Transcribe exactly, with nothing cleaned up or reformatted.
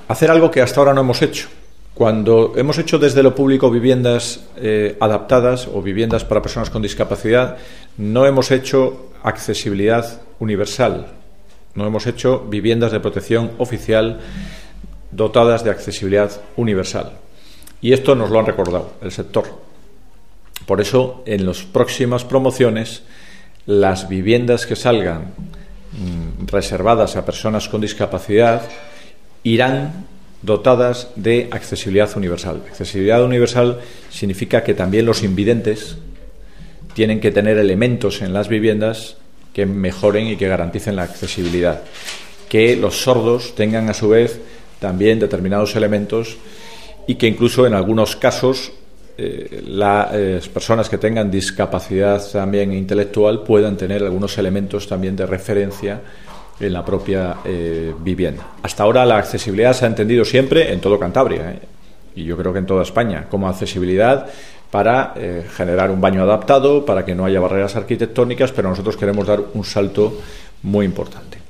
hacer algo que hasta ahora no hemos hecho. Cuando hemos hecho desde lo público viviendas eh, adaptadas o viviendas para personas con discapacidad, no hemos hecho accesibilidad universal, no hemos hecho viviendas de protección oficial dotadas de accesibilidad universal. Y esto nos lo han recordado el sector. Por eso, en las próximas promociones, las viviendas que salgan mmm, reservadas a personas con discapacidad irán dotadas de accesibilidad universal. Accesibilidad universal significa que también los invidentes tienen que tener elementos en las viviendas que mejoren y que garanticen la accesibilidad. Que los sordos tengan a su vez también determinados elementos y que incluso en algunos casos eh, las eh, personas que tengan discapacidad también intelectual puedan tener algunos elementos también de referencia en la propia eh, vivienda. Hasta ahora la accesibilidad se ha entendido siempre en todo Cantabria, ¿eh? y yo creo que en toda España, como accesibilidad para eh, generar un baño adaptado, para que no haya barreras arquitectónicas, pero nosotros queremos dar un salto muy importante.